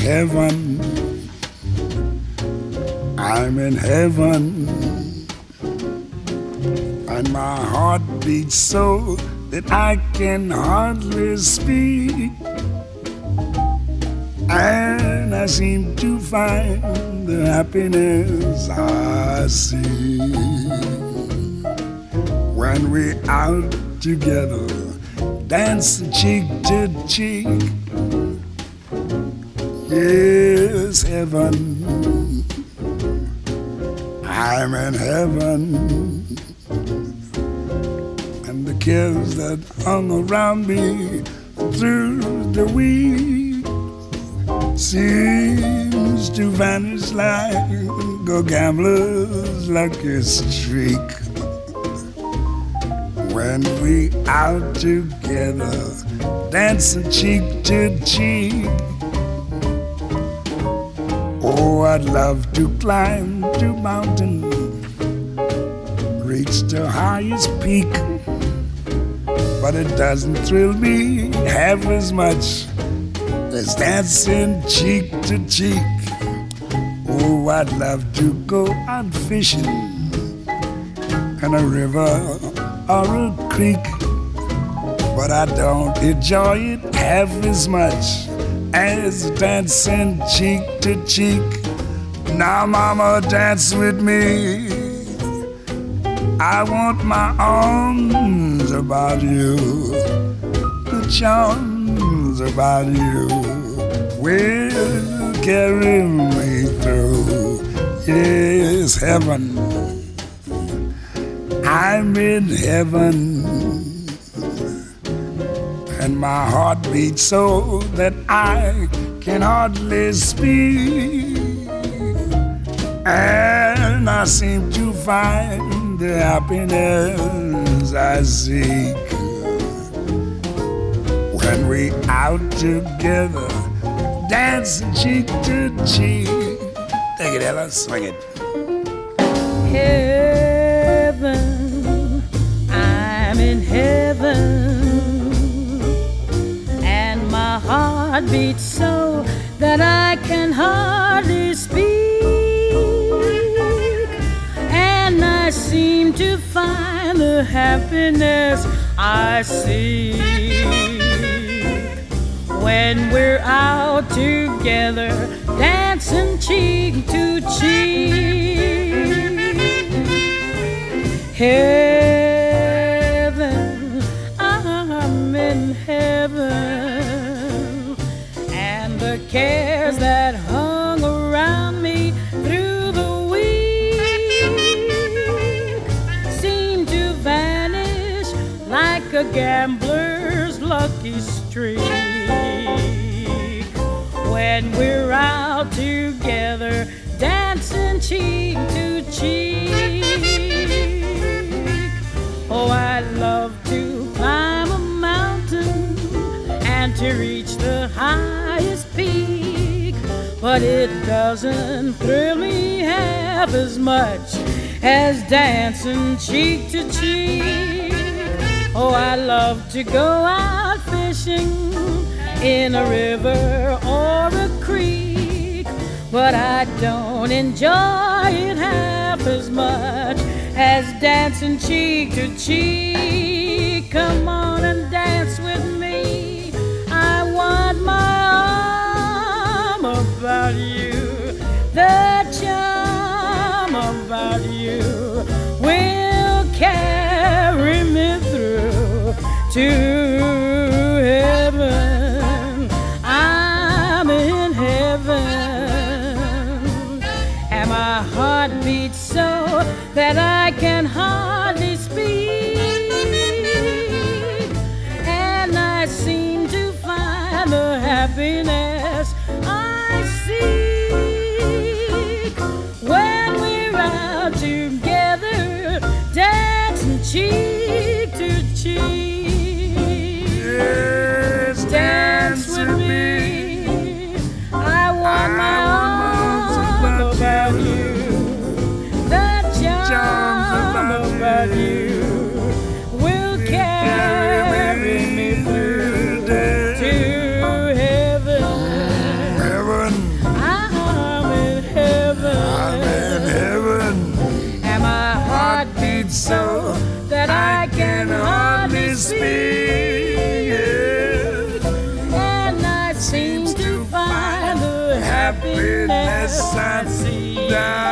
heaven. I'm in heaven. And my heart beats so that I can hardly speak. And I seem to find the happiness I see when we're out together, dance cheek to cheek. Yes, heaven, I'm in heaven. And the cares that hung around me through the week seems to vanish like a gambler's lucky streak. When we out together, dancing cheek to cheek. Oh, I'd love to climb to mountain, reach the highest peak, but it doesn't thrill me half as much as dancing cheek to cheek. Oh, I'd love to go out fishing in a river or a creek, but I don't enjoy it half as much as dancing cheek to cheek. Now, mama, dance with me. I want my arms about you, the charms about you will carry me through. Yes, heaven, I'm in heaven. And my heart beats so that I can hardly speak. And I seem to find the happiness I seek when we out together, dancing cheek to cheek. Take it, Ella, swing it. Heaven, I'm in heaven. My heart beats so that I can hardly speak, and I seem to find the happiness I seek when we're out together, dancing cheek to cheek. Heaven, I'm in heaven. The cares that hung around me through the week seem to vanish like a gambler's lucky streak when we're out together, dancing cheek to cheek. Oh, I love to climb a mountain and to reach the highest peak, but it doesn't thrill me half as much as dancing cheek to cheek. Oh, I love to go out fishing in a river or a creek, but I don't enjoy it half as much as dancing cheek to cheek. Come on and dance with me. I want my arm about you, the charm about you will carry me through to heaven. I'm in heaven, and my heart beats so that I can hardly speak, and I seem to find the happiness I seek when we're out together, dancing cheek to cheek. Yes, dance with me. I want my arms about you, the charm about you will carry me through to heaven. Heaven. it so that I can hardly speak. And I seem to find the happiness I see.